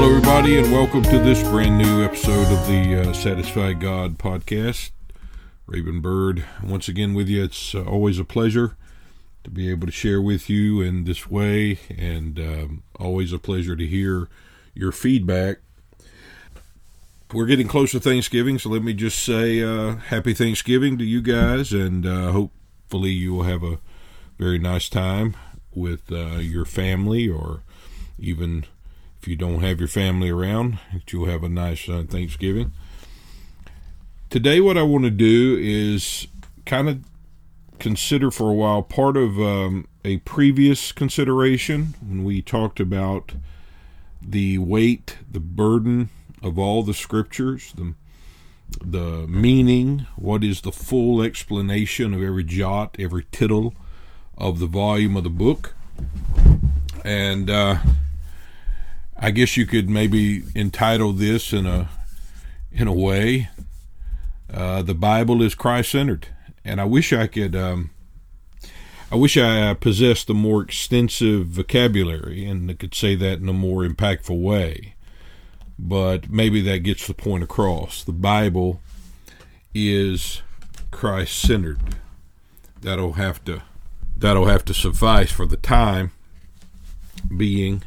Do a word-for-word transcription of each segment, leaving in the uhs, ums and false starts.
Hello, everybody, and welcome to this brand new episode of the uh, Satisfied God podcast. Raven Bird, once again with you. It's uh, always a pleasure to be able to share with you in this way, and um, always a pleasure to hear your feedback. We're getting close to Thanksgiving, so let me just say uh, happy Thanksgiving to you guys, and uh, hopefully you will have a very nice time with uh, your family, or even if you don't have your family around, that you'll have a nice uh, Thanksgiving. Today what I want to do is kind of consider for a while part of um, a previous consideration when we talked about the weight, the burden of all the scriptures, the, the meaning, what is the full explanation of every jot, every tittle of the volume of the book. And uh, I guess you could maybe entitle this in a in a way, uh, the Bible is Christ-centered. And I wish I could, um, I wish I possessed a more extensive vocabulary and I could say that in a more impactful way. But maybe that gets the point across. The Bible is Christ-centered. That'll have to, that'll have to suffice for the time being.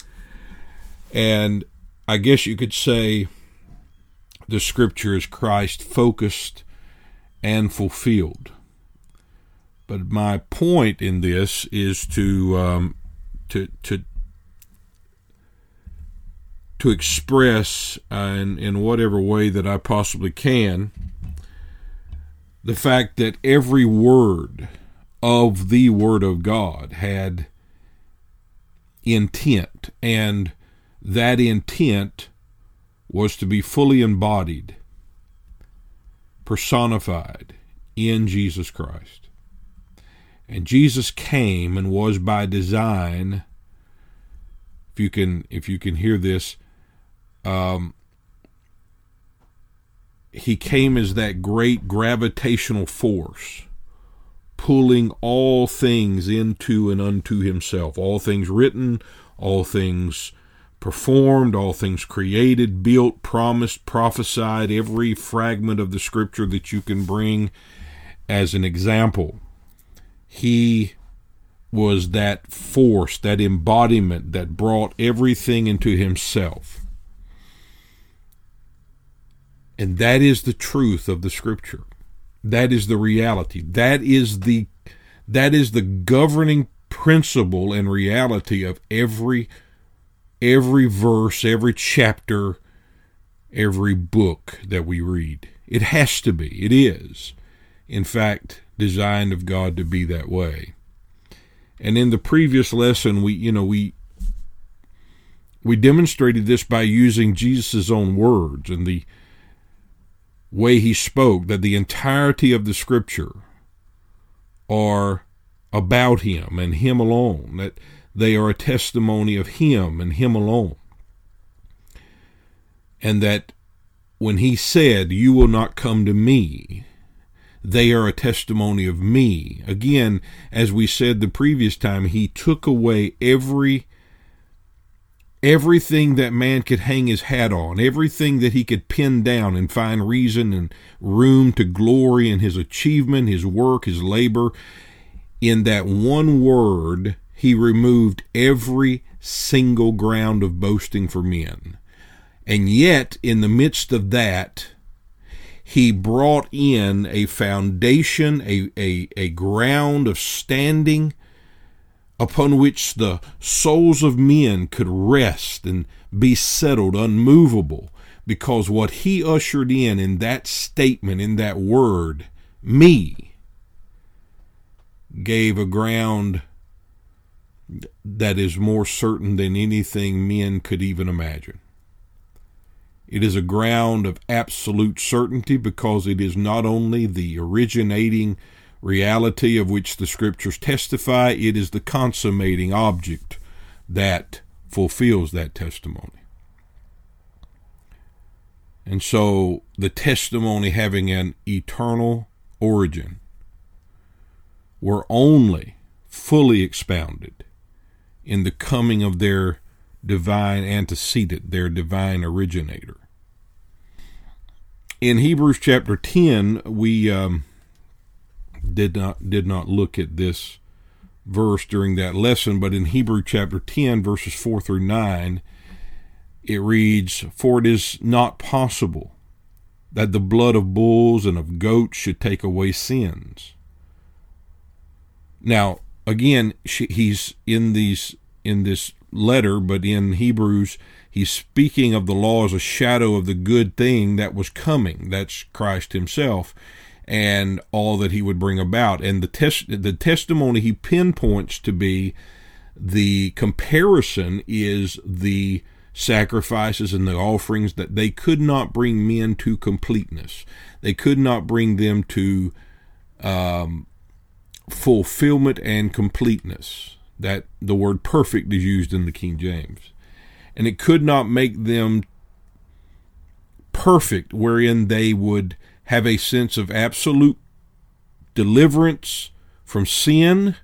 And I guess you could say the scripture is Christ-focused and fulfilled. But my point in this is to um, to to to express uh, in in whatever way that I possibly can the fact that every word of the Word of God had intent, and that intent was to be fully embodied, personified in Jesus Christ. And Jesus came and was by design, if you can if you can hear this, um, he came as that great gravitational force, pulling all things into and unto himself, all things written, all things performed, all things created, built, promised, prophesied, every fragment of the scripture that you can bring as an example. He was that force, that embodiment that brought everything into himself. And that is the truth of the scripture. That is the reality. That is the that is the governing principle and reality of every every verse, every chapter, every book that we read. It has to be. It is, in fact, designed of God to be that way. And in the previous lesson, we, you know, we we demonstrated this by using Jesus' own words and the way he spoke, that the entirety of the scripture are about him and him alone, that they are a testimony of him and him alone. And that when he said, "You will not come to me," they are a testimony of me. Again, as we said the previous time, he took away every everything that man could hang his hat on, everything that he could pin down and find reason and room to glory in his achievement, his work, his labor. In that one word, he removed every single ground of boasting for men. And yet, in the midst of that, he brought in a foundation, a, a, a ground of standing upon which the souls of men could rest and be settled, unmovable, because what he ushered in in that statement, in that word, me, gave a ground that is more certain than anything men could even imagine. It is a ground of absolute certainty because it is not only the originating reality of which the scriptures testify, it is the consummating object that fulfills that testimony. And so the testimony having an eternal origin were only fully expounded in the coming of their divine antecedent, their divine originator. In Hebrews chapter ten, we um, did not did not look at this verse during that lesson, but in Hebrews chapter ten, verses four through nine, it reads, "For it is not possible that the blood of bulls and of goats should take away sins." Now, again, he's in these in this letter, but in Hebrews, he's speaking of the law as a shadow of the good thing that was coming. That's Christ himself and all that he would bring about. And the test, the testimony he pinpoints to be the comparison is the sacrifices and the offerings that they could not bring men to completeness. They could not bring them to um, fulfillment and completeness. That the word perfect is used in the King James. And it could not make them perfect, wherein they would have a sense of absolute deliverance from sin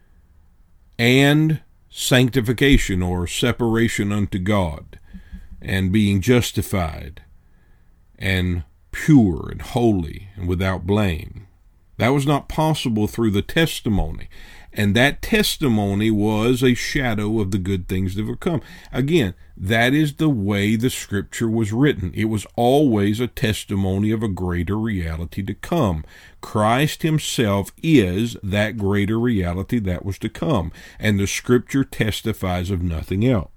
and sanctification or separation unto God and being justified and pure and holy and without blame. That was not possible through the testimony. And that testimony was a shadow of the good things that would come. Again, that is the way the Scripture was written. It was always a testimony of a greater reality to come. Christ himself is that greater reality that was to come. And the Scripture testifies of nothing else.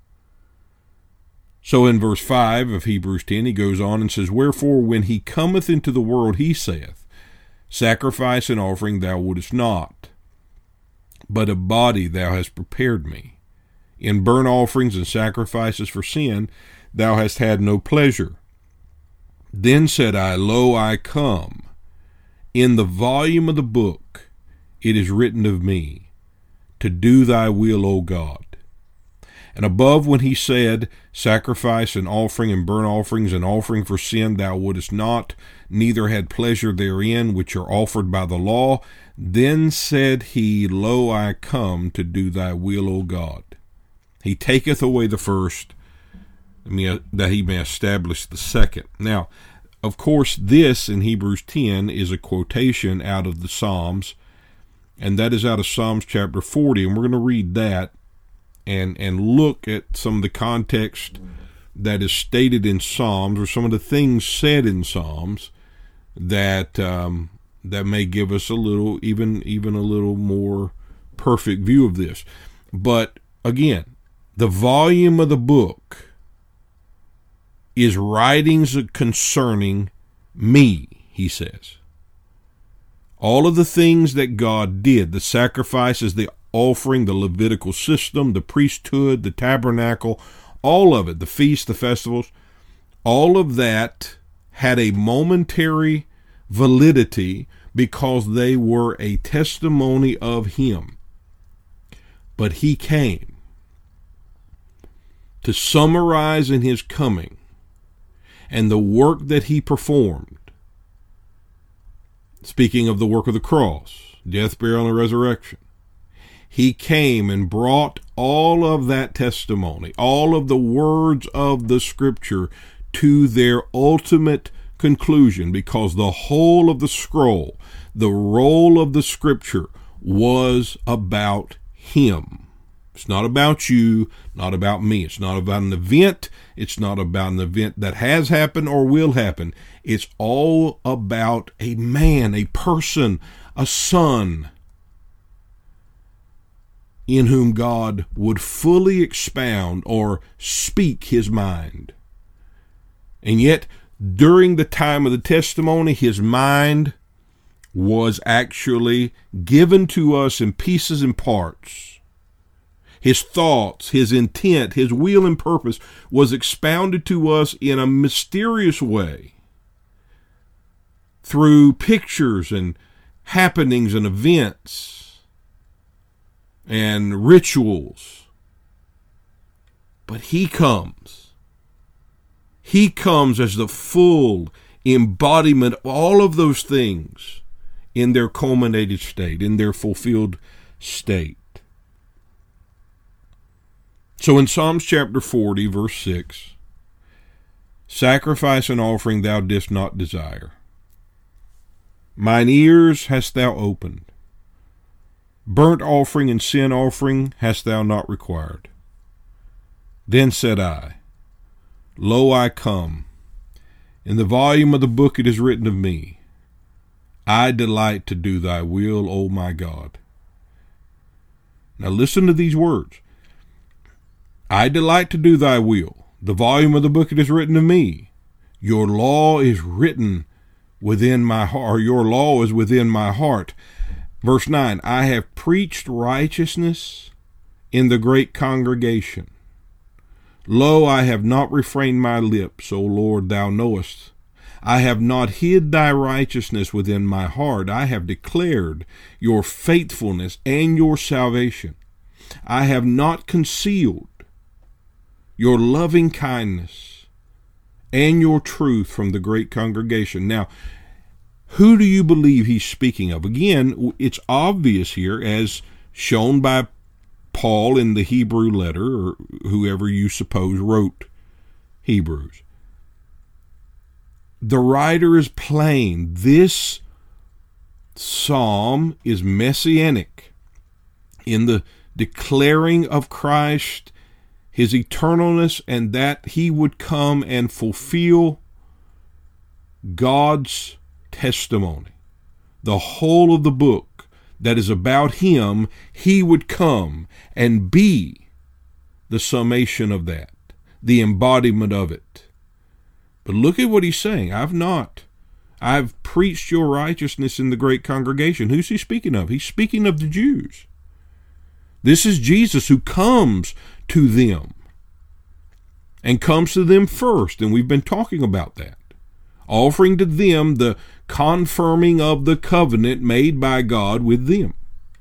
So in verse five of Hebrews ten, he goes on and says, "Wherefore, when he cometh into the world, he saith, Sacrifice and offering thou wouldest not, but a body thou hast prepared me. In burnt offerings and sacrifices for sin thou hast had no pleasure. Then said I, Lo, I come. In the volume of the book it is written of me, to do thy will, O God. And above, when he said, Sacrifice and offering and burnt offerings and offering for sin thou wouldest not, neither had pleasure therein, which are offered by the law, then said he, Lo, I come to do thy will, O God. He taketh away the first, that he may establish the second." Now, of course, this in Hebrews ten is a quotation out of the Psalms, and that is out of Psalms chapter forty, and we're going to read that and and look at some of the context that is stated in Psalms, or some of the things said in Psalms that um, that may give us a little, even even a little more perfect view of this. But again, the volume of the book is writings concerning me, he says. All of the things that God did, the sacrifices, the offering, the Levitical system, the priesthood, the tabernacle, all of it, the feasts, the festivals, all of that had a momentary validity because they were a testimony of him. But he came to summarize in his coming and the work that he performed. Speaking of the work of the cross, death, burial, and resurrection, he came and brought all of that testimony, all of the words of the Scripture to their ultimate conclusion, because the whole of the scroll, the roll of the Scripture, was about him. It's not about you, not about me. It's not about an event. It's not about an event that has happened or will happen. It's all about a man, a person, a son, in whom God would fully expound or speak his mind. And yet, during the time of the testimony, his mind was actually given to us in pieces and parts. His thoughts, his intent, his will and purpose was expounded to us in a mysterious way through pictures and happenings and events and rituals. But he comes. He comes as the full embodiment of all of those things in their culminated state, in their fulfilled state. So in Psalms chapter forty, verse six, sacrifice and offering thou didst not desire. Mine ears hast thou opened. Burnt offering and sin offering hast thou not required. Then said I, Lo, I come. In the volume of the book it is written of me, I delight to do thy will, O my God. Now listen to these words. I delight to do thy will. The volume of the book it is written of me. Your law is written within my heart, or your law is within my heart. Verse nine, I have preached righteousness in the great congregation. Lo, I have not refrained my lips, O Lord, thou knowest. I have not hid thy righteousness within my heart. I have declared your faithfulness and your salvation. I have not concealed your loving kindness and your truth from the great congregation. Now, who do you believe he's speaking of? Again, it's obvious here, as shown by Paul in the Hebrew letter, or whoever you suppose wrote Hebrews. The writer is plain. This psalm is messianic in the declaring of Christ, his eternalness, and that he would come and fulfill God's testimony. The whole of the book that is about him, he would come and be the summation of that, the embodiment of it. But look at what he's saying. I've not. I've preached your righteousness in the great congregation. Who's he speaking of? He's speaking of the Jews. This is Jesus who comes to them and comes to them first, and we've been talking about that. Offering to them the confirming of the covenant made by God with them.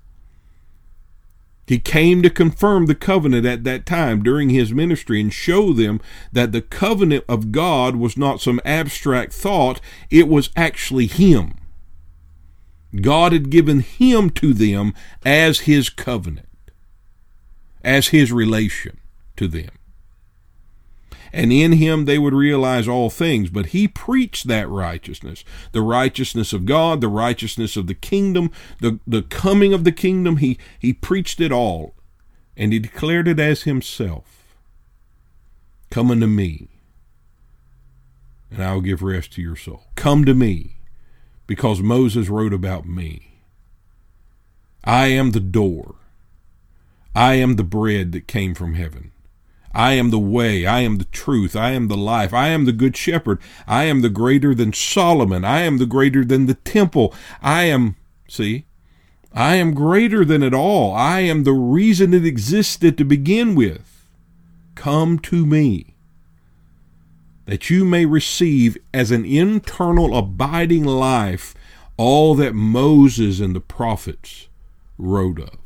He came to confirm the covenant at that time during his ministry and show them that the covenant of God was not some abstract thought, it was actually him. God had given him to them as his covenant, as his relation to them. And in him they would realize all things. But he preached that righteousness, the righteousness of God, the righteousness of the kingdom, the, the coming of the kingdom. He, he preached it all, and he declared it as himself. Come unto me, and I will give rest to your soul. Come to me, because Moses wrote about me. I am the door. I am the bread that came from heaven. I am the way, I am the truth, I am the life, I am the good shepherd, I am the greater than Solomon, I am the greater than the temple, I am, see, I am greater than it all, I am the reason it existed to begin with. Come to me, that you may receive as an internal abiding life all that Moses and the prophets wrote of.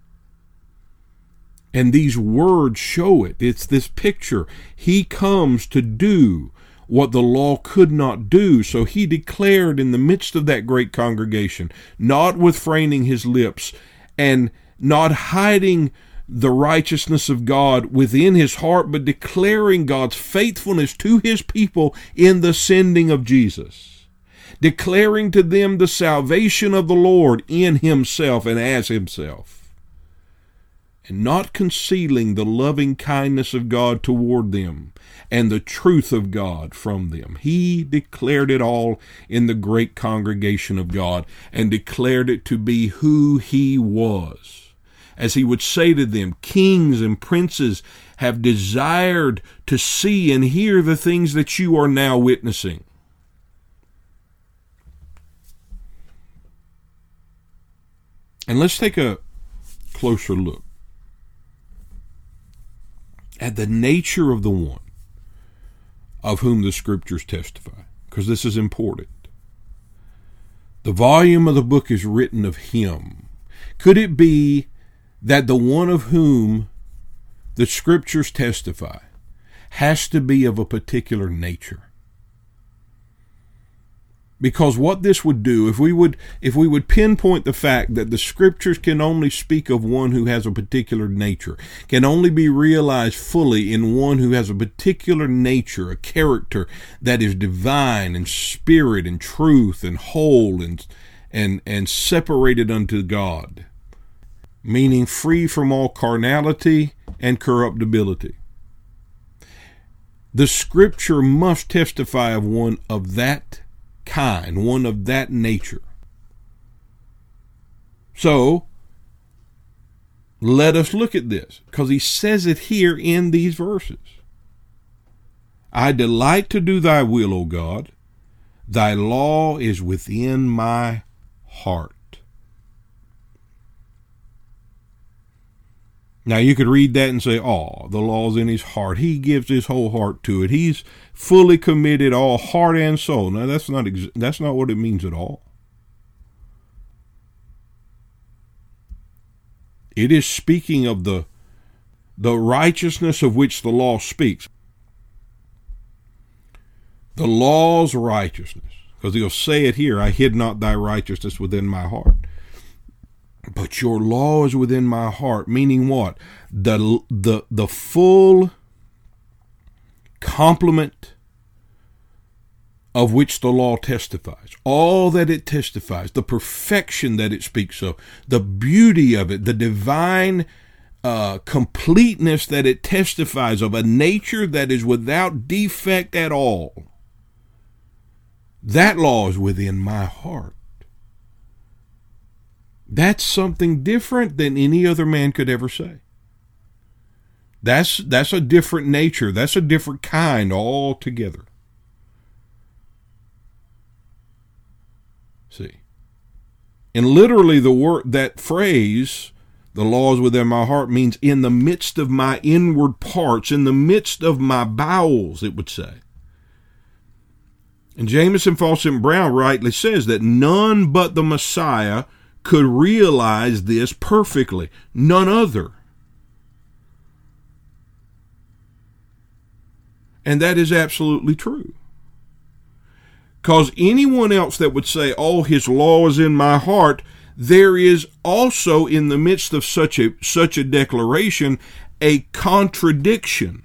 And these words show it. It's this picture. He comes to do what the law could not do. So he declared in the midst of that great congregation, not refraining his lips and not hiding the righteousness of God within his heart, but declaring God's faithfulness to his people in the sending of Jesus. Declaring to them the salvation of the Lord in himself and as himself. And not concealing the loving kindness of God toward them and the truth of God from them. He declared it all in the great congregation of God and declared it to be who he was. As he would say to them, kings and princes have desired to see and hear the things that you are now witnessing. And let's take a closer look at the nature of the one of whom the scriptures testify, because this is important. The volume of the book is written of him. Could it be that the one of whom the scriptures testify has to be of a particular nature? Because what this would do, if we would if we would pinpoint the fact that the Scriptures can only speak of one who has a particular nature, can only be realized fully in one who has a particular nature, a character that is divine and spirit and truth and whole and and and separated unto God, meaning free from all carnality and corruptibility. The Scripture must testify of one of that kind, one of that nature. So, let us look at this, because he says it here in these verses. I delight to do thy will, O God. Thy law is within my heart. Now you could read that and say, oh, the law's in his heart. He gives his whole heart to it. He's fully committed, all heart and soul. Now that's not ex- that's not what it means at all. It is speaking of the, the righteousness of which the law speaks. The law's righteousness. Because he'll say it here, I hid not thy righteousness within my heart. But your law is within my heart, meaning what? The, the, the full complement of which the law testifies. All that it testifies, the perfection that it speaks of, the beauty of it, the divine uh, completeness that it testifies of, a nature that is without defect at all. That law is within my heart. That's something different than any other man could ever say. That's that's a different nature. That's a different kind altogether. See. And literally the word, that phrase, the law is within my heart, means in the midst of my inward parts, in the midst of my bowels, it would say. And Jamieson, Fausset, Brown rightly says that none but the Messiah could realize this perfectly. None other. And that is absolutely true. Because anyone else that would say, oh, his law is in my heart, there is also in the midst of such a such a declaration a contradiction.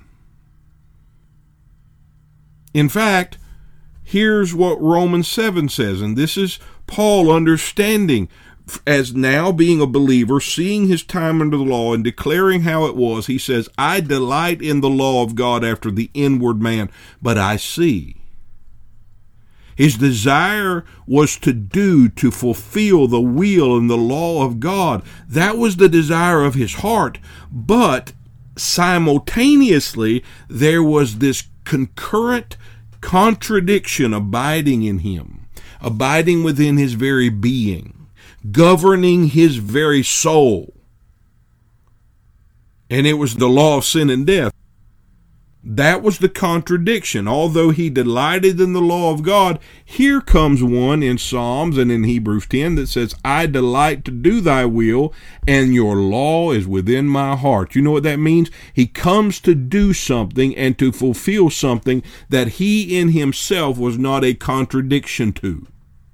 In fact, here's what Romans seven says, and this is Paul understanding, as now being a believer, seeing his time under the law and declaring how it was. He says, I delight in the law of God after the inward man, but I see. His desire was to do, to fulfill the will and the law of God. That was the desire of his heart. But simultaneously, there was this concurrent contradiction abiding in him, abiding within his very being, governing his very soul. And it was the law of sin and death. That was the contradiction. Although he delighted in the law of God, here comes one in Psalms and in Hebrews ten that says, I delight to do thy will, and your law is within my heart. You know what that means? He comes to do something and to fulfill something that he in himself was not a contradiction to.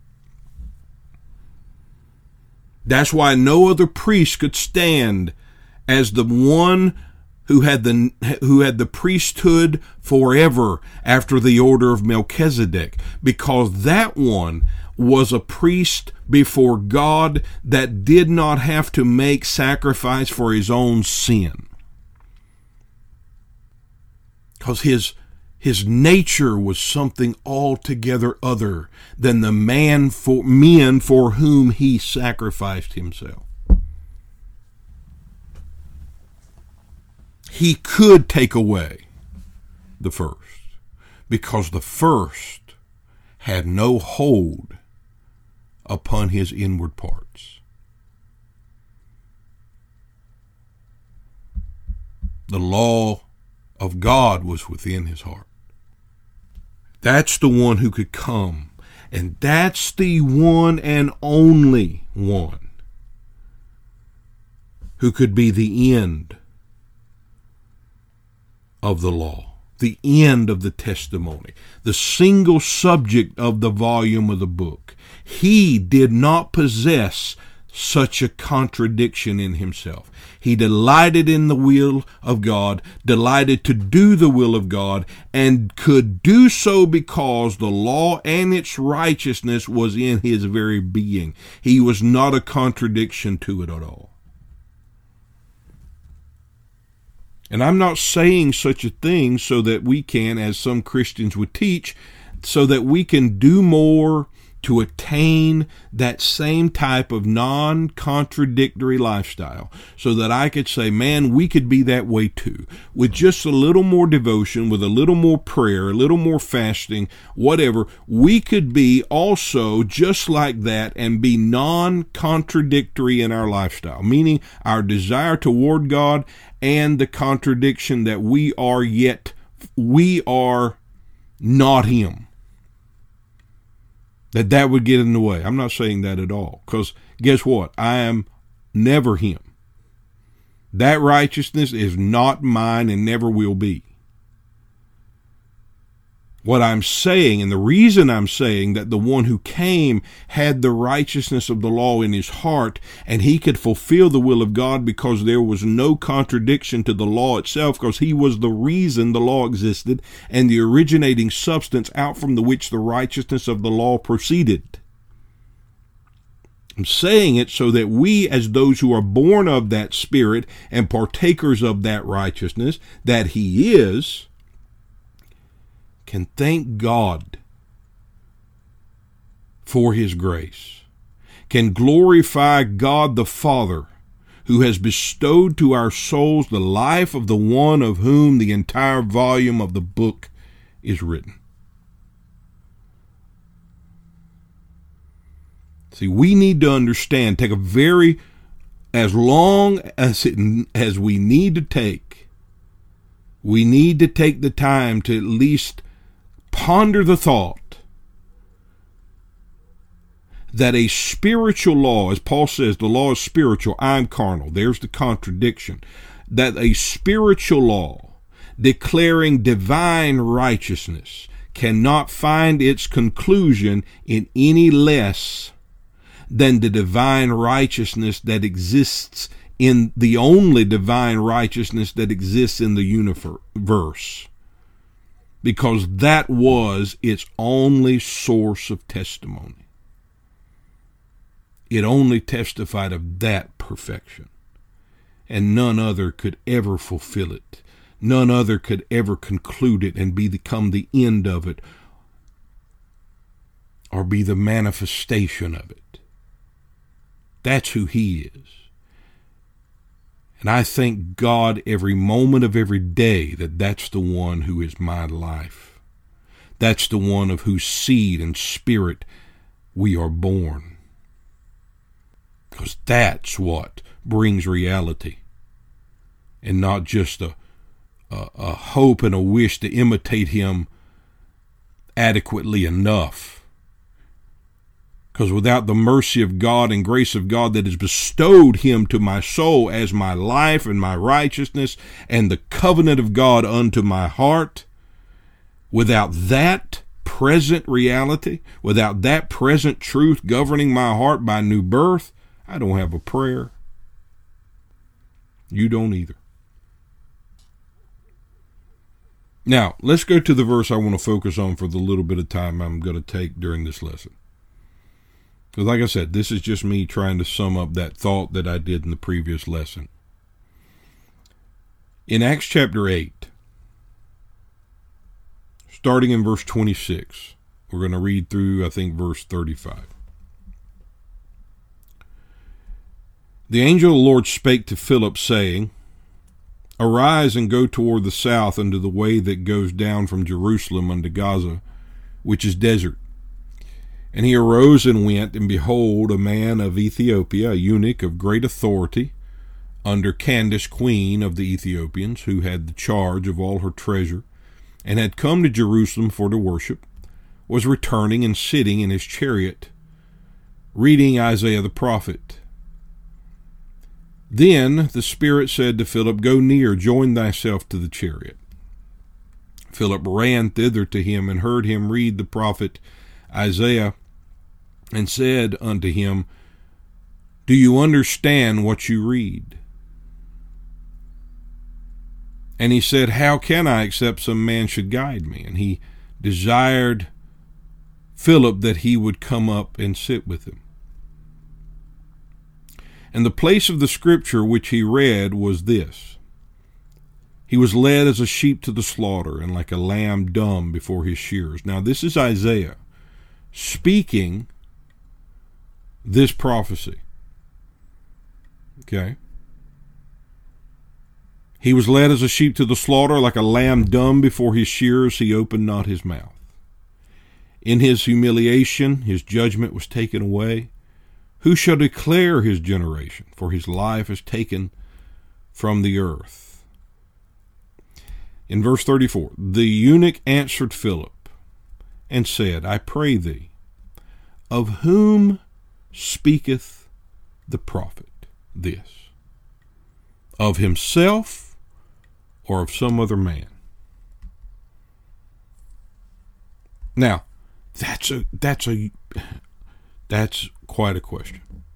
That's why no other priest could stand as the one who had the who had the priesthood forever after the order of Melchizedek, because that one was a priest before God that did not have to make sacrifice for his own sin, because his his nature was something altogether other than the man for men for whom he sacrificed himself. He could take away the first, because the first had no hold upon his inward parts. The law of God was within his heart. That's the one who could come, and that's the one and only one who could be the end of the law, the end of the testimony, the single subject of the volume of the book. He did not possess such a contradiction in himself. He delighted in the will of God, delighted to do the will of God, and could do so because the law and its righteousness was in his very being. He was not a contradiction to it at all. And I'm not saying such a thing so that we can, as some Christians would teach, so that we can do more to attain that same type of non-contradictory lifestyle, so that I could say, man, we could be that way too. With just a little more devotion, with a little more prayer, a little more fasting, whatever, we could be also just like that and be non-contradictory in our lifestyle, meaning our desire toward God and the contradiction that we are yet, we are not Him. That that would get in the way. I'm not saying that at all. Because guess what? I am never Him. That righteousness is not mine and never will be. What I'm saying, and the reason I'm saying that the one who came had the righteousness of the law in his heart, and he could fulfill the will of God because there was no contradiction to the law itself, because he was the reason the law existed and the originating substance out from the which the righteousness of the law proceeded. I'm saying it so that we, as those who are born of that Spirit and partakers of that righteousness that He is, can thank God for His grace, can glorify God the Father, who has bestowed to our souls the life of the one of whom the entire volume of the book is written. See, we need to understand, take a very, as long as it, as we need to take, we need to take the time to at least ponder the thought that a spiritual law, as Paul says, the law is spiritual, I'm carnal. There's the contradiction. That a spiritual law declaring divine righteousness cannot find its conclusion in any less than the divine righteousness that exists in the only divine righteousness that exists in the universe. Because that was its only source of testimony. It only testified of that perfection. And none other could ever fulfill it. None other could ever conclude it and be become the end of it, or be the manifestation of it. That's who He is. And I thank God every moment of every day that that's the one who is my life. That's the one of whose seed and spirit we are born. Because that's what brings reality. And not just a, a, a hope and a wish to imitate Him adequately enough. Because without the mercy of God and grace of God that has bestowed Him to my soul as my life and my righteousness and the covenant of God unto my heart, without that present reality, without that present truth governing my heart by new birth, I don't have a prayer. You don't either. Now, let's go to the verse I want to focus on for the little bit of time I'm going to take during this lesson. Because like I said, this is just me trying to sum up that thought that I did in the previous lesson. In Acts chapter eight, starting in verse twenty-six, we're going to read through, I think, verse thirty-five. The angel of the Lord spake to Philip, saying, Arise and go toward the south unto the way that goes down from Jerusalem unto Gaza, which is desert. And he arose and went, and behold, a man of Ethiopia, a eunuch of great authority, under Candace, queen of the Ethiopians, who had the charge of all her treasure, and had come to Jerusalem for to worship, was returning and sitting in his chariot, reading Isaiah the prophet. Then the Spirit said to Philip, Go near, join thyself to the chariot. Philip ran thither to him and heard him read the prophet Isaiah, and said unto him, Do you understand what you read? And he said, How can I, except some man should guide me? And he desired Philip that he would come up and sit with him. And the place of the scripture which he read was this: He was led as a sheep to the slaughter, and like a lamb dumb before his shearers. Now this is Isaiah speaking this prophecy. Okay. He was led as a sheep to the slaughter, like a lamb dumb before his shearers, he opened not his mouth. In his humiliation, his judgment was taken away. Who shall declare his generation? For his life is taken from the earth. In verse thirty-four, the eunuch answered Philip and said, I pray thee, of whom speaketh the prophet this? Of himself or of some other man? Now, that's a that's a that's quite a question.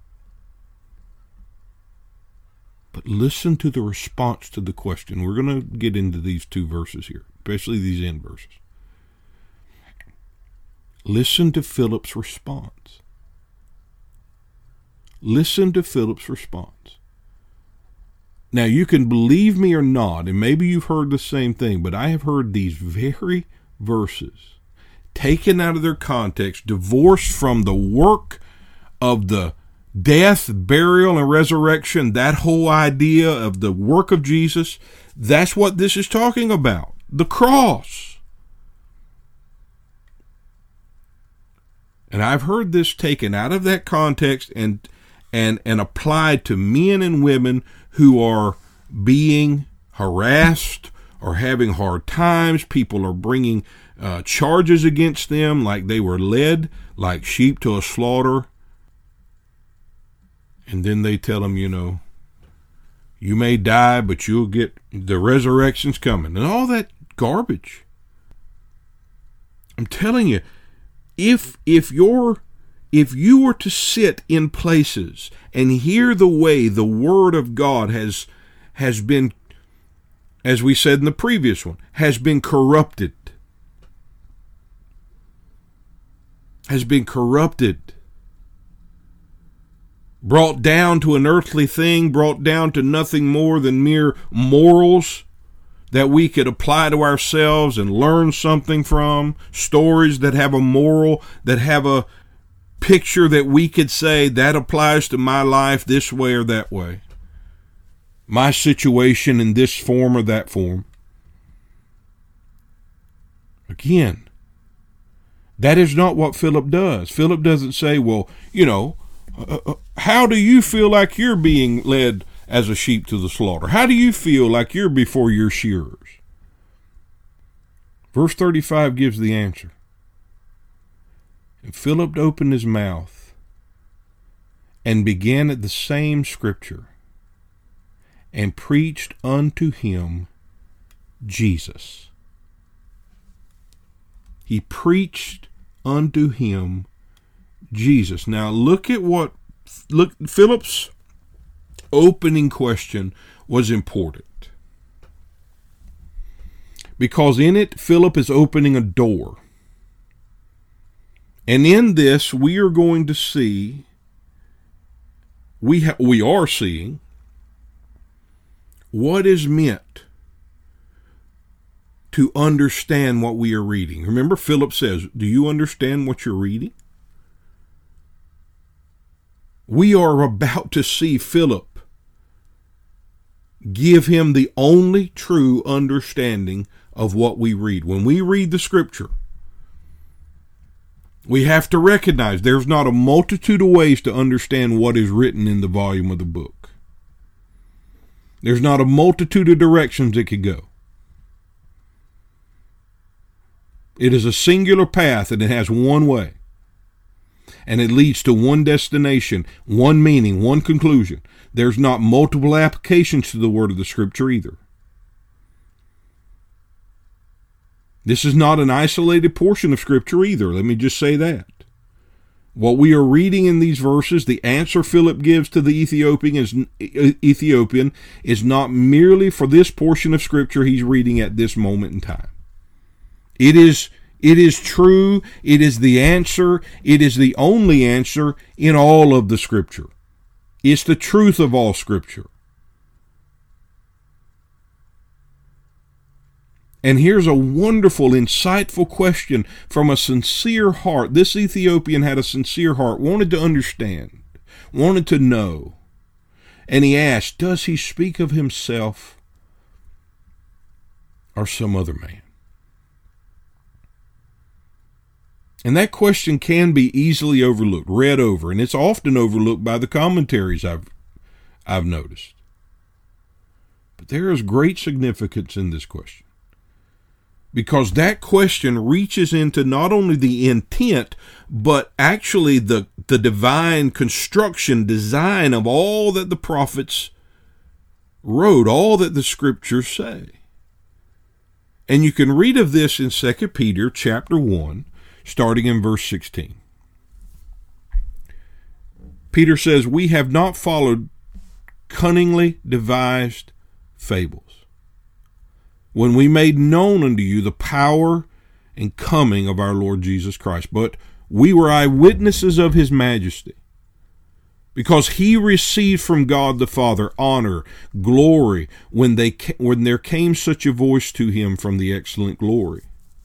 But listen to the response to the question. We're going to get into these two verses here, especially these end verses. Listen to Philip's response. Listen to Philip's response. Now, you can believe me or not, and maybe you've heard the same thing, but I have heard these very verses taken out of their context, divorced from the work of the death, burial, and resurrection, that whole idea of the work of Jesus. That's what this is talking about, the cross. And I've heard this taken out of that context and and and applied to men and women who are being harassed or having hard times. People are bringing uh, charges against them like they were led like sheep to a slaughter. And then they tell them, you know, you may die, but you'll get, the resurrection's coming. And all that garbage. I'm telling you, if if you're if you were to sit in places and hear the way the Word of God has has been, as we said in the previous one, has been corrupted, has been corrupted, brought down to an earthly thing, brought down to nothing more than mere morals that we could apply to ourselves and learn something from, stories that have a moral, that have a picture that we could say, that applies to my life this way or that way, my situation in this form or that form. Again, that is not what Philip does. Philip doesn't say, well, you know, uh, how do you feel like you're being led as a sheep to the slaughter? How do you feel like you're before your shearers? Verse thirty-five gives the answer. And Philip opened his mouth and began at the same scripture and preached unto him Jesus. He preached unto him Jesus. Now look at what, look, Philip's opening question was important, because in it Philip is opening a door, and in this we are going to see we ha- we are seeing what is meant to understand what we are reading. Remember, Philip says, do you understand what you're reading? We are about to see Philip give him the only true understanding of what we read. When we read the scripture, we have to recognize there's not a multitude of ways to understand what is written in the volume of the book. There's not a multitude of directions it could go. It is a singular path, and it has one way. And it leads to one destination, one meaning, one conclusion. There's not multiple applications to the word of the scripture either. This is not an isolated portion of Scripture either. Let me just say that. What we are reading in these verses, the answer Philip gives to the Ethiopian is, Ethiopian is not merely for this portion of Scripture he's reading at this moment in time. It is, it is true. It is the answer. It is the only answer in all of the Scripture. It's the truth of all Scripture. And here's a wonderful, insightful question from a sincere heart. This Ethiopian had a sincere heart, wanted to understand, wanted to know. And he asked, does he speak of himself or some other man? And that question can be easily overlooked, read over, and it's often overlooked by the commentaries I've, I've noticed. But there is great significance in this question. Because that question reaches into not only the intent, but actually the, the divine construction, design of all that the prophets wrote, all that the Scriptures say. And you can read of this in Second Peter chapter one, starting in verse sixteen. Peter says, we have not followed cunningly devised fables, when we made known unto you the power and coming of our Lord Jesus Christ. But we were eyewitnesses of his majesty, because he received from God the Father honor, glory, when they when there came such a voice to him from the excellent glory.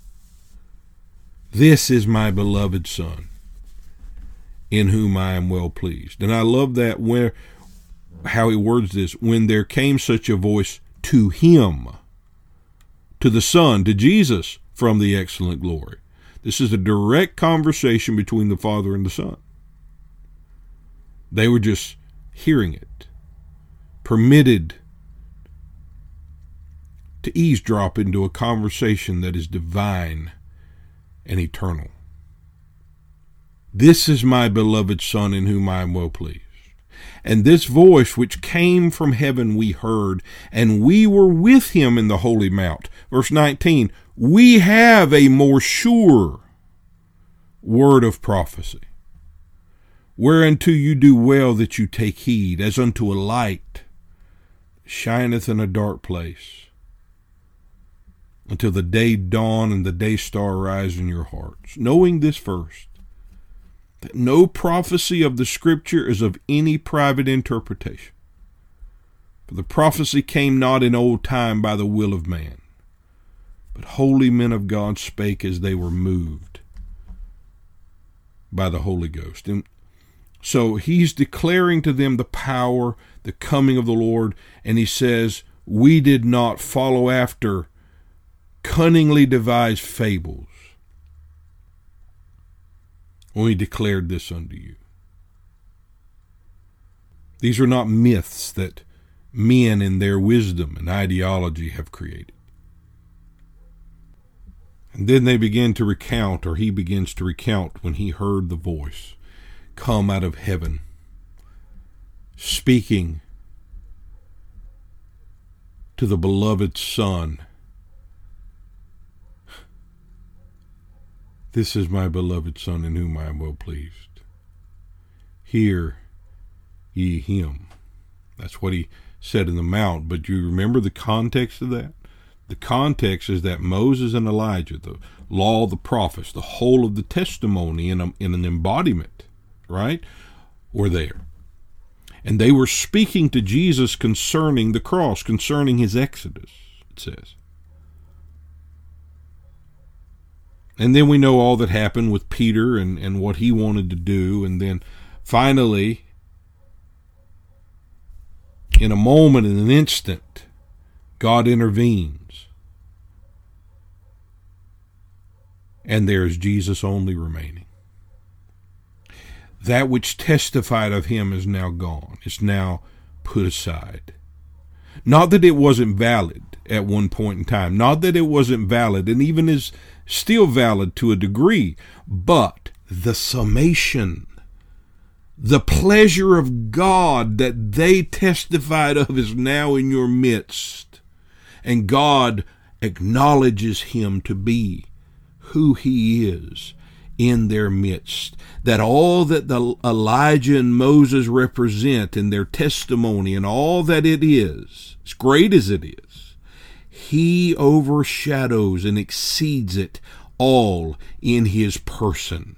This is my beloved Son, in whom I am well pleased. And I love that where how he words this, when there came such a voice to him, to the Son, to Jesus, from the excellent glory. This is a direct conversation between the Father and the Son. They were just hearing it, permitted to eavesdrop into a conversation that is divine and eternal. This is my beloved Son, in whom I am well pleased. And this voice which came from heaven we heard, and we were with him in the holy mount. Verse nineteen, we have a more sure word of prophecy, whereunto you do well that you take heed, as unto a light shineth in a dark place, until the day dawn and the day star rise in your hearts. Knowing this first, that no prophecy of the Scripture is of any private interpretation. For the prophecy came not in old time by the will of man, but holy men of God spake as they were moved by the Holy Ghost. And so he's declaring to them the power, the coming of the Lord, and he says, we did not follow after cunningly devised fables when we declared this unto you. These are not myths that men in their wisdom and ideology have created. And then they begin to recount, or he begins to recount, when he heard the voice come out of heaven, speaking to the beloved Son. This is my beloved Son, in whom I am well pleased. Hear ye him. That's what he said in the mount. But you remember the context of that? The context is that Moses and Elijah, the law, the prophets, the whole of the testimony in, a, in an embodiment, right, were there. And they were speaking to Jesus concerning the cross, concerning his exodus, it says. And then we know all that happened with Peter and, and what he wanted to do. And then finally, in a moment, in an instant, God intervenes. And there is Jesus only remaining. That which testified of him is now gone. It's now put aside. Not that it wasn't valid at one point in time. Not that it wasn't valid, and even is still valid to a degree. But the summation, the pleasure of God that they testified of is now in your midst. And God acknowledges him to be who he is in their midst, that all that the Elijah and Moses represent in their testimony and all that it is, as great as it is, he overshadows and exceeds it all in his person.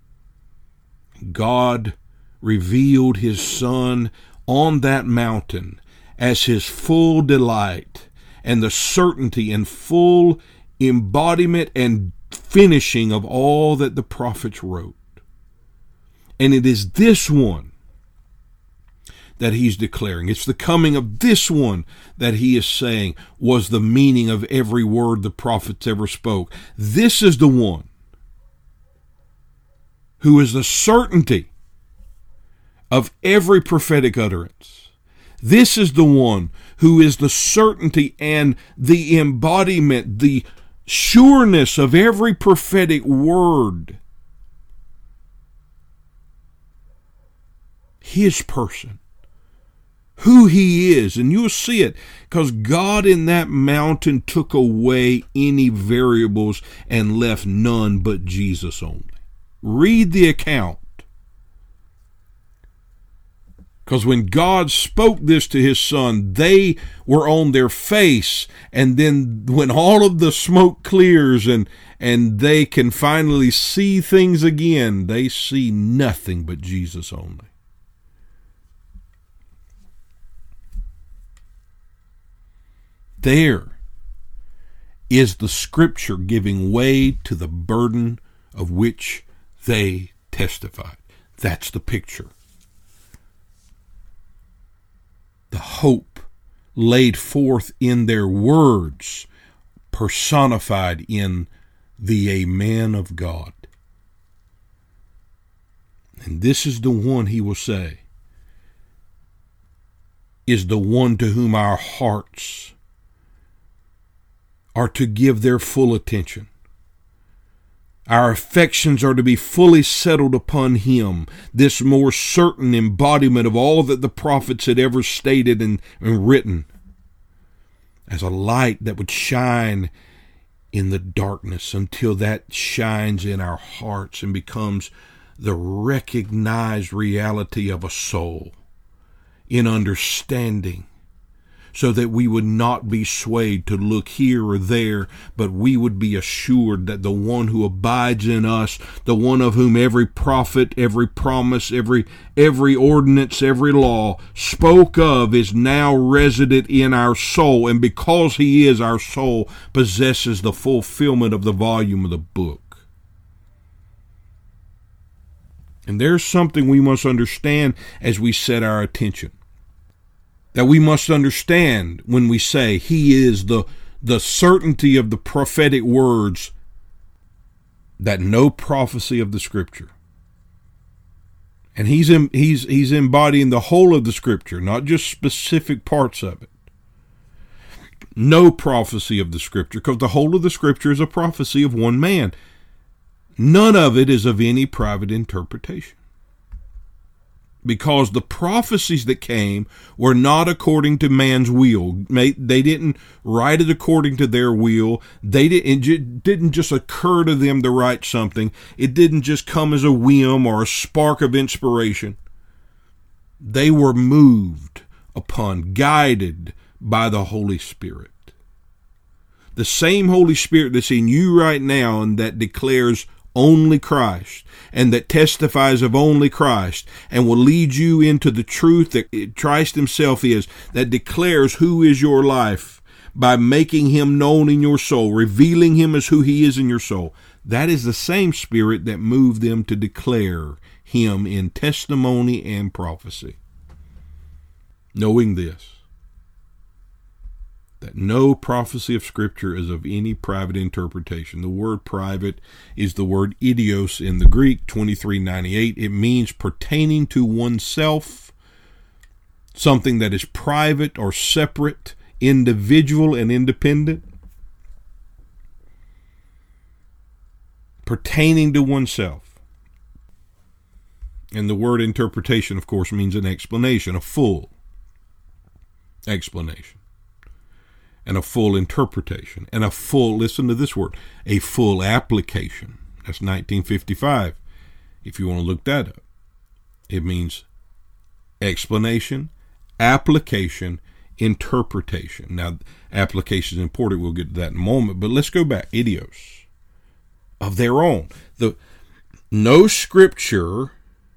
God revealed his Son on that mountain as his full delight and the certainty and full embodiment and finishing of all that the prophets wrote. And it is this one that he's declaring. It's the coming of this one that he is saying was the meaning of every word the prophets ever spoke. This is the one who is the certainty of every prophetic utterance. This is the one who is the certainty and the embodiment, the sureness of every prophetic word. His person, who he is, and you'll see it, because God in that mountain took away any variables and left none but Jesus only. Read the account. Because when God spoke this to his Son, they were on their face. And then when all of the smoke clears and, and they can finally see things again, they see nothing but Jesus only. There is the Scripture giving way to the burden of which they testified. That's the picture. The hope laid forth in their words, personified in the Amen of God. And this is the one, he will say, is the one to whom our hearts are to give their full attention. Our affections are to be fully settled upon him, this more certain embodiment of all that the prophets had ever stated and, and written, as a light that would shine in the darkness until that shines in our hearts and becomes the recognized reality of a soul in understanding, so that we would not be swayed to look here or there, but we would be assured that the one who abides in us, the one of whom every prophet, every promise, every every ordinance, every law spoke of, is now resident in our soul, and because he is our soul, possesses the fulfillment of the volume of the book. And there's something we must understand as we set our attention. That we must understand when we say he is the, the certainty of the prophetic words, that no prophecy of the Scripture, and he's in, he's he's embodying the whole of the Scripture, not just specific parts of it. No prophecy of the Scripture, because the whole of the Scripture is a prophecy of one man. None of it is of any private interpretation. Because the prophecies that came were not according to man's will. They didn't write it according to their will. They didn't, it didn't just occur to them to write something. It didn't just come as a whim or a spark of inspiration. They were moved upon, guided by the Holy Spirit. The same Holy Spirit that's in you right now and that declares only Christ, and that testifies of only Christ, and will lead you into the truth that Christ himself is, that declares who is your life by making him known in your soul, revealing him as who he is in your soul. That is the same Spirit that moved them to declare him in testimony and prophecy. Knowing this, that no prophecy of Scripture is of any private interpretation. The word private is the word idios in the Greek, twenty-three ninety-eight. It means pertaining to oneself, something that is private or separate, individual and independent. Pertaining to oneself. And the word interpretation, of course, means an explanation, a full explanation. and a full interpretation, and a full, listen to this word, a full application. That's nineteen fifty-five, if you want to look that up. It means explanation, application, interpretation. Now, application is important. We'll get to that in a moment, but let's go back. Idios, of their own. The no scripture,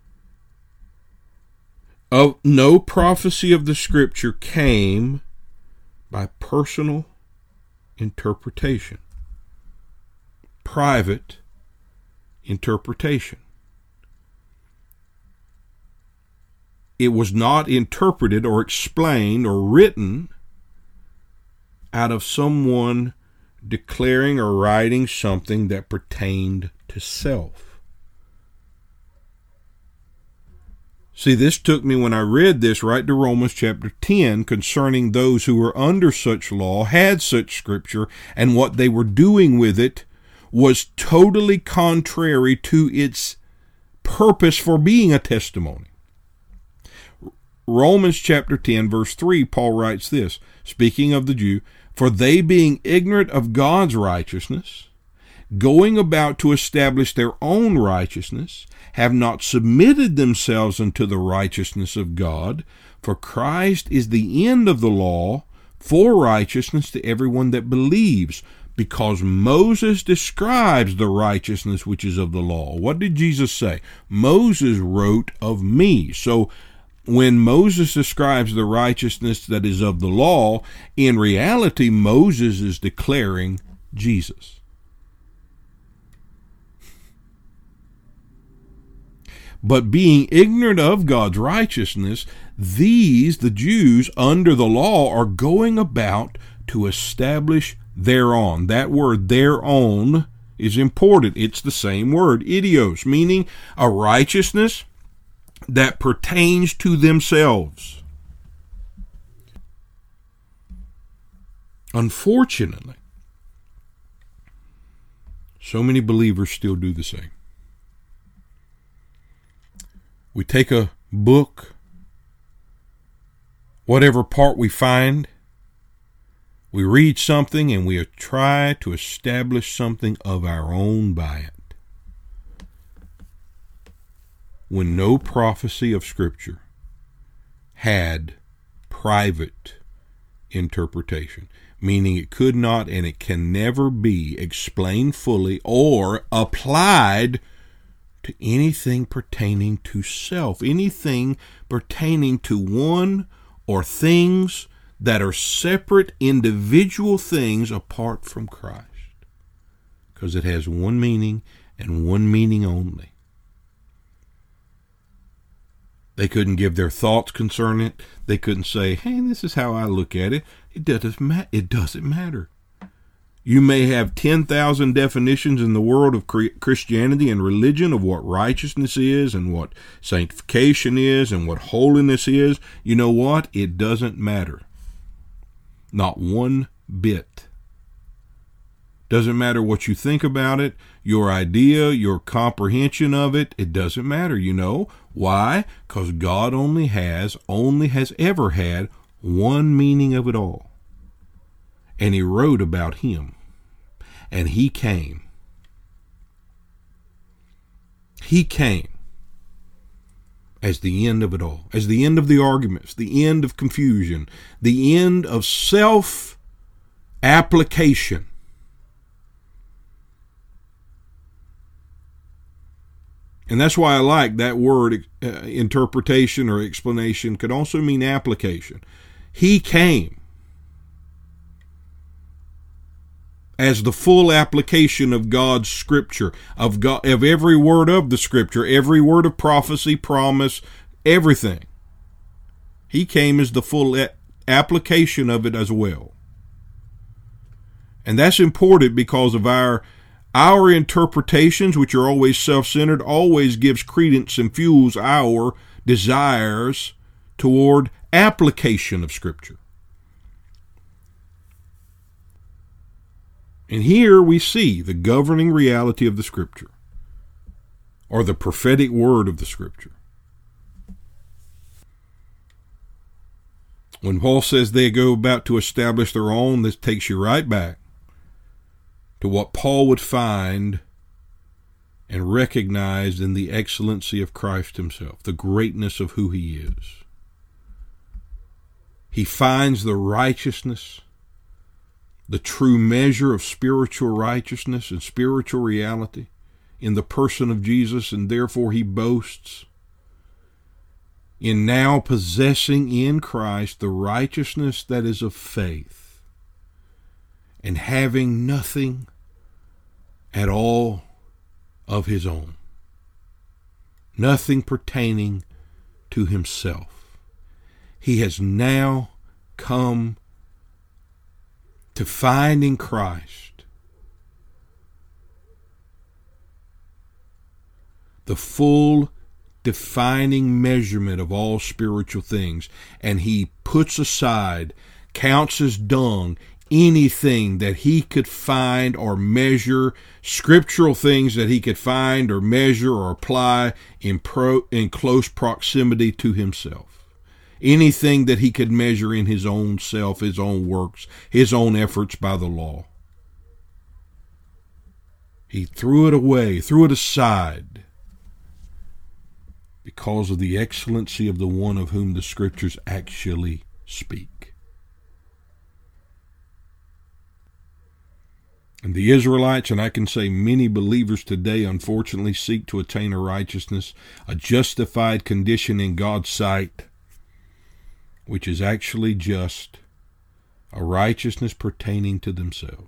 of no prophecy of the scripture came by personal interpretation, private interpretation. It was not interpreted or explained or written out of someone declaring or writing something that pertained to self. See, this took me, when I read this, right to Romans chapter ten, concerning those who were under such law, had such scripture, and what they were doing with it was totally contrary to its purpose for being a testimony. Romans chapter ten, verse three, Paul writes this, speaking of the Jew, "For they, being ignorant of God's righteousness, going about to establish their own righteousness, have not submitted themselves unto the righteousness of God. For Christ is the end of the law for righteousness to everyone that believes, because Moses describes the righteousness which is of the law." What did Jesus say? Moses wrote of me. So when Moses describes the righteousness that is of the law, in reality, Moses is declaring Jesus. But being ignorant of God's righteousness, these, the Jews, under the law, are going about to establish their own. That word, their own, is important. It's the same word, idios, meaning a righteousness that pertains to themselves. Unfortunately, so many believers still do the same. We take a book, whatever part we find, we read something, and we try to establish something of our own by it, when no prophecy of Scripture had private interpretation, meaning it could not and it can never be explained fully or applied to anything pertaining to self, anything pertaining to one or things that are separate individual things apart from Christ, because it has one meaning and one meaning only. They couldn't give their thoughts concerning it. They couldn't say, hey, this is how I look at it. It doesn't, ma- it doesn't matter. You may have ten thousand definitions in the world of Christianity and religion of what righteousness is and what sanctification is and what holiness is. You know what? It doesn't matter. Not one bit. Doesn't matter what you think about it, your idea, your comprehension of it. It doesn't matter, you know. Why? Because God only has, only has ever had one meaning of it all. And he wrote about him. And he came. He came as the end of it all, as the end of the arguments, the end of confusion, the end of self-application. And that's why I like that word, uh, interpretation or explanation could also mean application. He came as the full application of God's Scripture, of God, of every word of the Scripture, every word of prophecy, promise, everything. He came as the full a- application of it as well. And that's important because of our Our interpretations, which are always self-centered, always gives credence and fuels our desires toward application of Scripture. And here we see the governing reality of the Scripture, or the prophetic word of the Scripture. When Paul says they go about to establish their own, this takes you right back to what Paul would find and recognize in the excellency of Christ himself, the greatness of who he is. He finds the righteousness, the true measure of spiritual righteousness and spiritual reality in the person of Jesus, and therefore he boasts in now possessing in Christ the righteousness that is of faith, and having nothing at all of his own, nothing pertaining to himself. He has now come to find in Christ the full defining measurement of all spiritual things, and he puts aside, counts as dung, anything that he could find or measure, scriptural things that he could find or measure or apply in pro, in close proximity to himself. Anything that he could measure in his own self, his own works, his own efforts by the law. He threw it away, threw it aside, because of the excellency of the one of whom the Scriptures actually speak. And the Israelites, and I can say many believers today, unfortunately seek to attain a righteousness, a justified condition in God's sight, which is actually just a righteousness pertaining to themselves.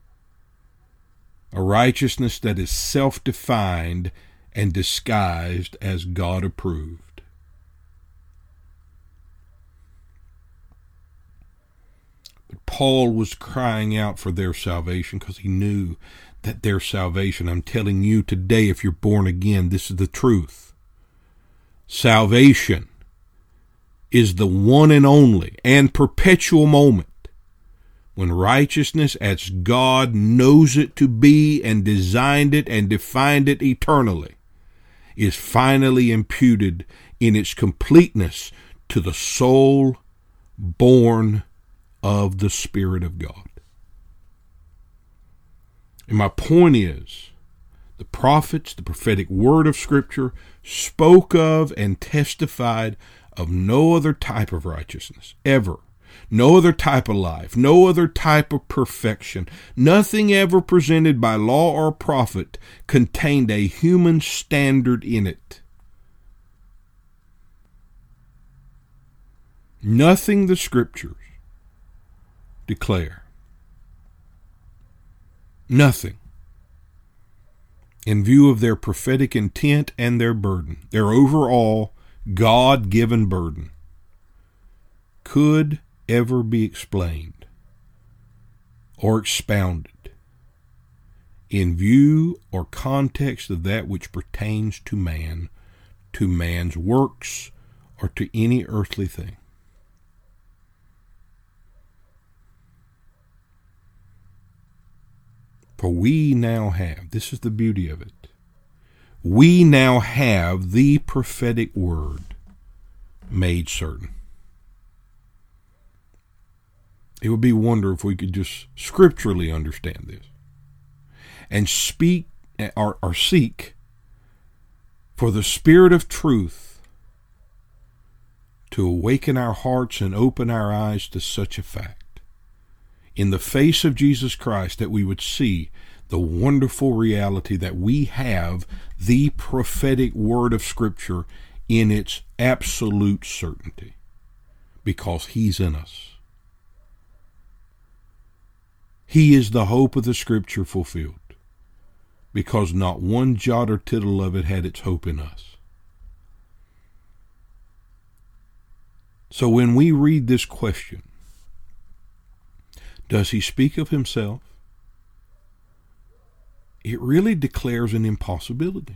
A righteousness that is self-defined and disguised as God approved. But Paul was crying out for their salvation because he knew that their salvation, I'm telling you today, if you're born again, this is the truth. Salvation is the one and only and perpetual moment when righteousness, as God knows it to be and designed it and defined it eternally, is finally imputed in its completeness to the soul born of the Spirit of God. And my point is, the prophets, the prophetic word of Scripture, spoke of and testified of no other type of righteousness, ever. No other type of life, no other type of perfection. Nothing ever presented by law or prophet contained a human standard in it. Nothing the Scriptures declare. Nothing. In view of their prophetic intent and their burden, their overall God-given burden, could ever be explained or expounded in view or context of that which pertains to man, to man's works, or to any earthly thing. For we now have, this is the beauty of it, we now have the prophetic word made certain. It would be a wonder if we could just scripturally understand this and speak or, or seek for the Spirit of truth to awaken our hearts and open our eyes to such a fact in the face of Jesus Christ, that we would see the wonderful reality that we have the prophetic word of Scripture in its absolute certainty, because He's in us. He is the hope of the Scripture fulfilled, because not one jot or tittle of it had its hope in us. So when we read this question, does he speak of himself? It really declares an impossibility.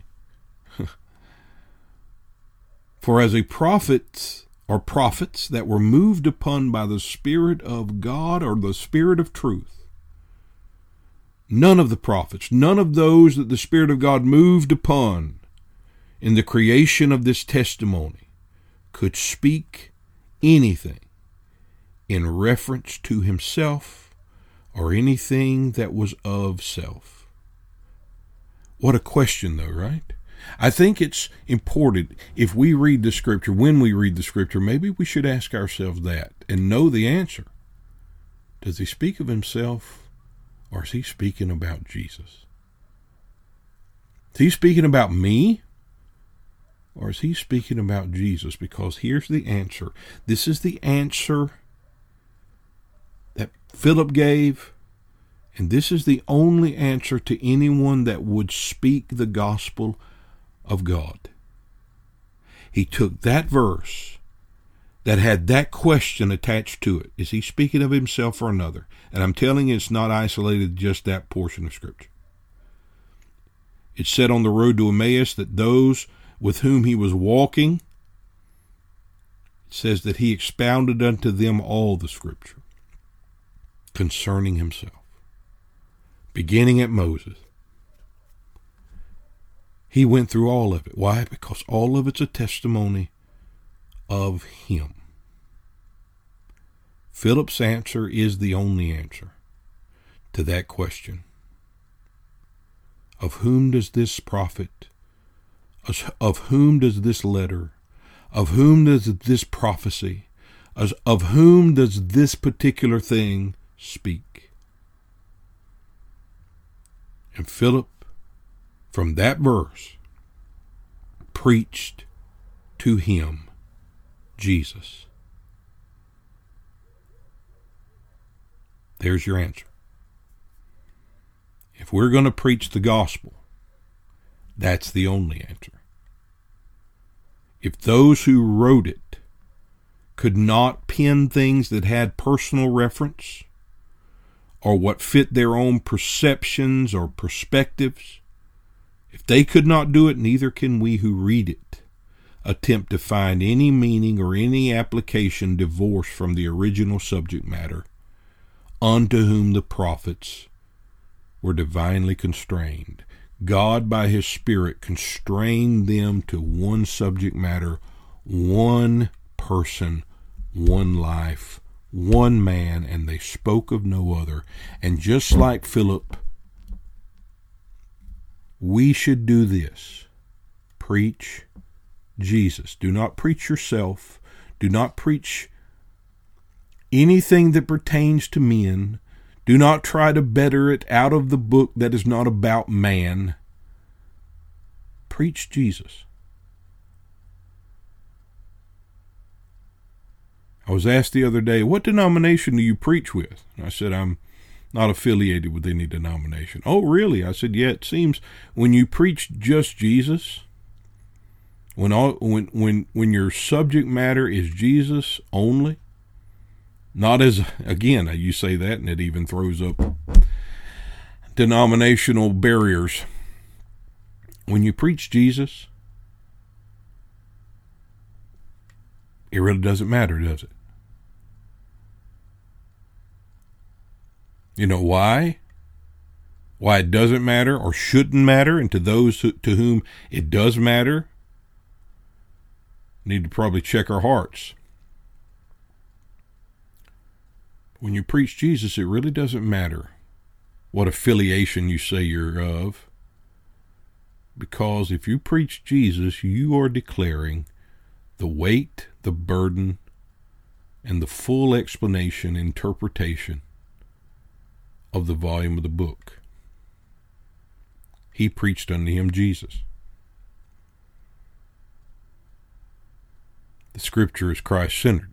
For as a prophet or prophets that were moved upon by the Spirit of God or the Spirit of truth, none of the prophets, none of those that the Spirit of God moved upon in the creation of this testimony could speak anything in reference to himself or anything that was of self. What a question, though, right? I think it's important if we read the Scripture, when we read the Scripture, maybe we should ask ourselves that and know the answer. Does he speak of himself, or is he speaking about Jesus? Is he speaking about me, or is he speaking about Jesus? Because here's the answer. This is the answer that Philip gave, and this is the only answer to anyone that would speak the gospel of God. He took that verse that had that question attached to it. Is he speaking of himself or another? And I'm telling you, it's not isolated to just that portion of Scripture. It said on the road to Emmaus that those with whom he was walking, it says that he expounded unto them all the Scripture concerning himself, beginning at Moses. He went through all of it. Why? Because all of it's a testimony of him. Philip's answer is the only answer to that question. Of whom does this prophet, of whom does this letter, of whom does this prophecy, of whom does this particular thing speak? And Philip, from that verse, preached to him Jesus. There's your answer. If we're going to preach the gospel, that's the only answer. If those who wrote it could not pen things that had personal reference or what fit their own perceptions or perspectives, if they could not do it, neither can we who read it attempt to find any meaning or any application divorced from the original subject matter, unto whom the prophets were divinely constrained. God, by his Spirit, constrained them to one subject matter, one person, one life, one man, and they spoke of no other. And just like Philip, we should do this. Preach Jesus. Do not preach yourself. Do not preach anything that pertains to men. Do not try to better it out of the book that is not about man. Preach Jesus. I was asked the other day, what denomination do you preach with? And I said, I'm not affiliated with any denomination. Oh, really? I said, yeah, it seems when you preach just Jesus, when all when when when your subject matter is Jesus only, not as, again, you say that and it even throws up denominational barriers. When you preach Jesus, it really doesn't matter, does it? You know why? Why it doesn't matter or shouldn't matter, and to those who, to whom it does matter, need to probably check our hearts. When you preach Jesus, it really doesn't matter what affiliation you say you're of, because if you preach Jesus, you are declaring the weight, the burden, and the full explanation, interpretation of the volume of the book. He preached unto him Jesus. The Scripture is Christ-centered.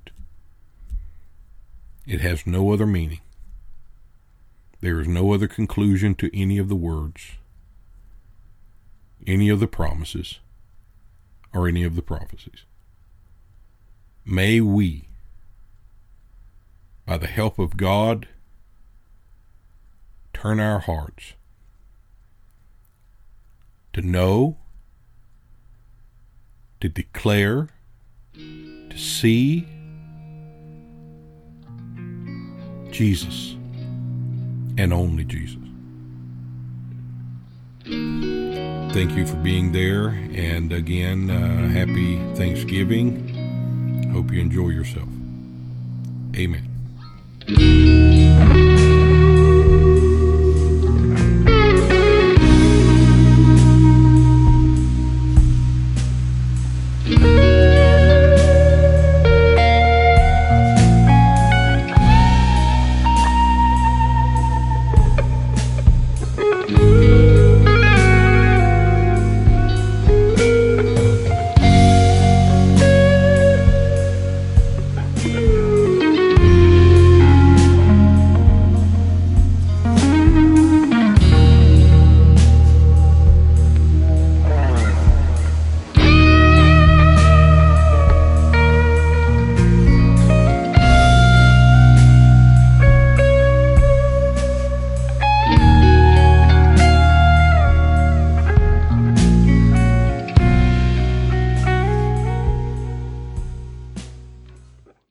It has no other meaning. There is no other conclusion to any of the words, any of the promises, or any of the prophecies. May we, by the help of God, turn our hearts to know, to declare, to see Jesus and only Jesus. Thank you for being there, and again, uh, happy Thanksgiving. Hope you enjoy yourself. Amen. you.